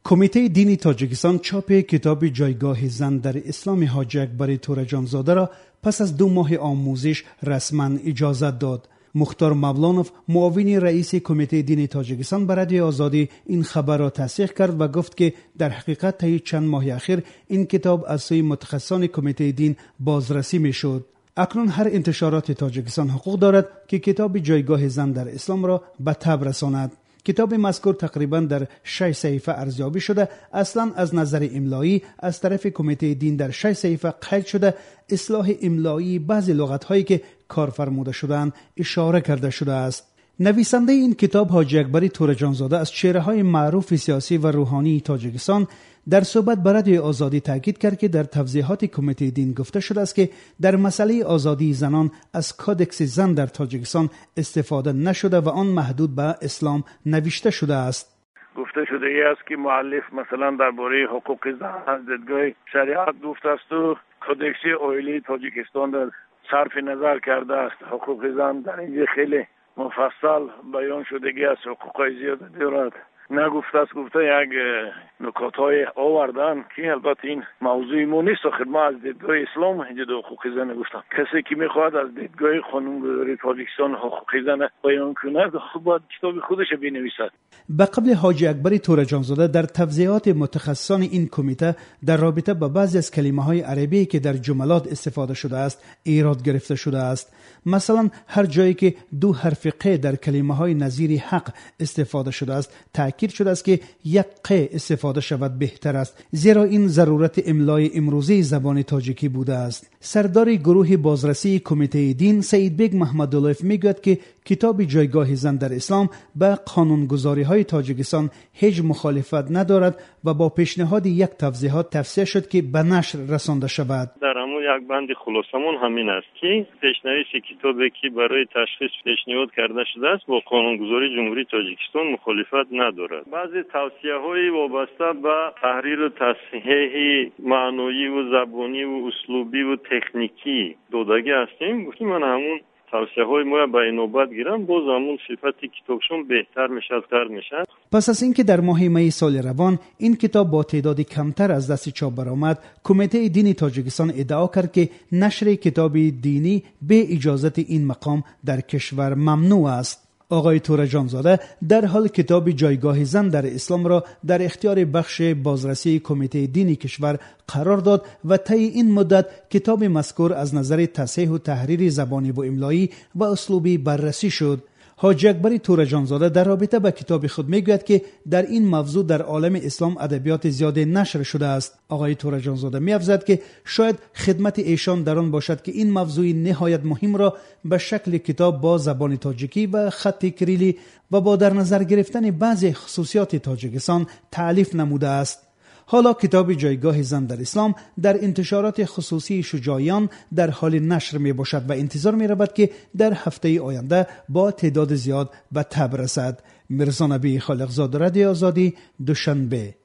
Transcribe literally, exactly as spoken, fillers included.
کمیته دینی تاجیکستان چاپ کتاب جایگاه زن در اسلام حاجی اکبر تورجانزاده را پس از دو ماه آموزش رسما اجازت داد. مختار مولانوف معاون رئیس کمیته دینی تاجیکستان به رادیو آزادی این خبر را تصدیق کرد و گفت که در حقیقت طی چند ماه اخیر این کتاب از سوی متخصصان کمیته دین بازرسی میشد. اکنون هر انتشارات تاجیکستان حقوق دارد که کتاب جایگاه زن در اسلام را به تب رساند. کتاب مذکور تقریبا در شش صحیفه ارزیابی شده، اصلا از نظر املایی از طرف کمیته دین در شش صحیفه قید شده، اصلاح املایی بعضی لغت‌هایی که کار فرموده شدند اشاره کرده شده است. نویسنده این کتاب حاجی اکبر تورجانزاده از چهره‌های معروف سیاسی و روحانی تاجیکستان در صحبت به رادیو آزادی تاکید کرد که در توضیحات کمیته دین گفته شده است که در مسئله آزادی زنان از کادکس زن در تاجیکستان استفاده نشده و آن محدود به اسلام نوشته شده است. گفته شده ای است که مؤلف مثلا درباره حقوق زن از دیدگاه شریعت گفته است و کادکس اویلی تاجیکستان در صرف نظر کرده است. حقوق زن در اینجا خیلی مفصل بیان شدگی است، حقوق زیاده دارد. نگفته است، گفته یک نکات‌های آوردن که البته این موضوع ما نیست. آخر ما از دیدگاه اسلام اینجا دو حقوق زن گفتم. کسی که میخواد از دیدگاه قانونگذاری تاجیکستان حقوق زن بیان کند باید کتاب خودش بنویسد. به قبل حاجی اکبر تورجانزاده در توضیحات متخصصان این کمیته در رابطه با بعضی از کلمه‌های عربی که در جملات استفاده شده است ایراد گرفته شده است. مثلا هر جایی که دو حرف ق در کلمه‌های نظیر حق استفاده شده است تأکید شده است که یک ق استفاده شود بهتر است، زیرا این ضرورت املای امروزی زبان تاجیکی بوده است. سردار گروه بازرسی کمیته دین سعید بیگ محمداللهف میگوید که کتاب جایگاه زن در اسلام به قانونگذاری‌های تاجیکستان هیچ مخالفت ندارد و با پیشنهاد یک توضیحات تفسیر شد که به نشر رسانده شود. در همون یک بند خلاصمون همین است که پیشنهاد کتابی که برای تشخیص پیشنهاد کرده شده است با قانونگذاری جمهوری تاجیکستان مخالفت ندارد. بعضی توصیه‌های وابسته به تحریر و تصحیح معنوی و زبانی و اسلوبی و تکنیکی دادگی هستیم. گفتیم من همون توصیه های ما به نوبت گیرم، باز همون صفت کتابشون بهتر میشه، تر میشه. پس از اینکه در ماه می سال روان این کتاب با تعداد کمتر از دست چاپ برآمد، کمیته دینی تاجیکستان ادعا کرد که نشر کتاب دینی به اجازت این مقام در کشور ممنوع است. آقای تورجانزاده در حال کتاب جایگاه زن در اسلام را در اختیار بخش بازرسی کمیته دینی کشور قرار داد و طی این مدت کتاب مذکور از نظر تصحیح و تحریر زبانی و املایی و اسلوبی بررسی شد. حاجی اکبر تورجانزاده در رابطه با کتاب خود میگوید که در این موضوع در عالم اسلام ادبیات زیاد نشر شده است. آقای تورجانزاده می‌افزاید که شاید خدمت ایشان در آن باشد که این موضوع نهایت مهم را به شکل کتاب با زبان تاجیکی و خط کریلی و با در نظر گرفتن بعضی خصوصیات تاجیکستان تألیف نموده است. حالا کتاب جایگاه زن در اسلام در انتشارات خصوصی شجاعیان در حال نشر می باشد و انتظار می رود که در هفته آینده با تعداد زیاد به تب رسد. مرزا نبی خالقزاد، رادیو آزادی، دوشنبه.